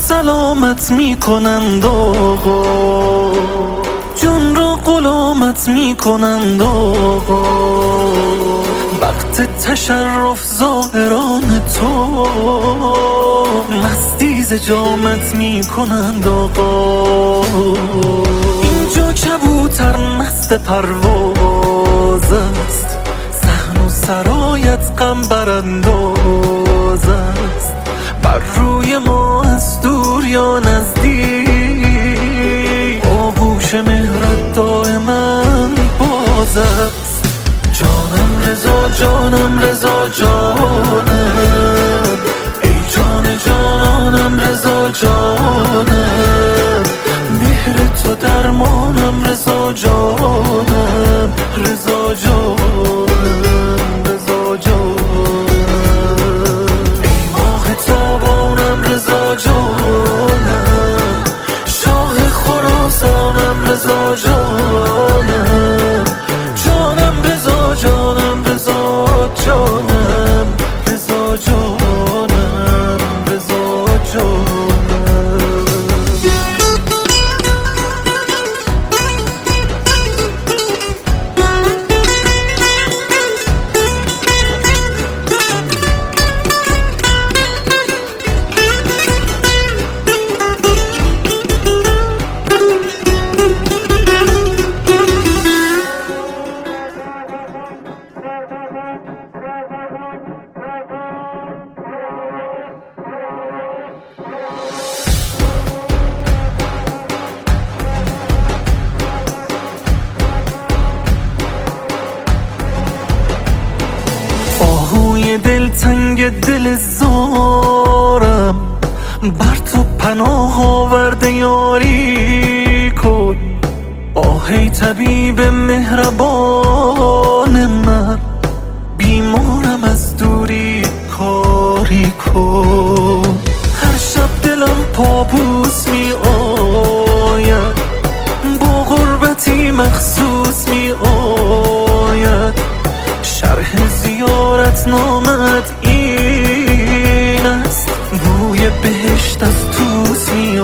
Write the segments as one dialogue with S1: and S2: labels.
S1: سلامت میکنند آقا، جان را غلامت میکنند آقا. وقت تشرف ظاهران تو مستی ز جامت میکنند آقا. اینجا کبوتر مست پرواز است، صحن و سرایت غم برانداز است. بر روی ما از دور یا نزدیک آغوش مهرت دائما باز است. جانم رضا جانم رضا جانم، ای جان جانم رضا جانم. مهر تو درمانم رضا جانم، رضا جانم رضا جانم. ای ماه تابانم رضا جانم، شاه خراسانم رضا جانم. جانم رضا جانم رضا جانم، رضا جانم رضا جانم. آهوی دلتنگ دل زارم، بر تو پناه آورده یاری کن. آه ای طبیب مهربان من، بیمارم از دوری کاری کن. هر شب دلم پابوس می آید، با غربتی مخصوص می آید. شرح زیارت نامت این است، بوی بهشت از توس می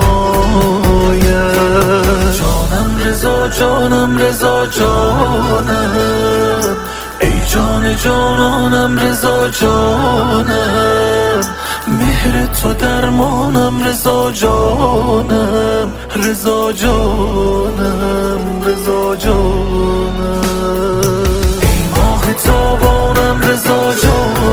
S1: آید. جانم رضا جانم رضا جانم، ای جان جانانم رضا جانم. مهر تو درمانم رضا جانم، رضا جانم رضا جانم. ای ماه تابانم رضا جانم،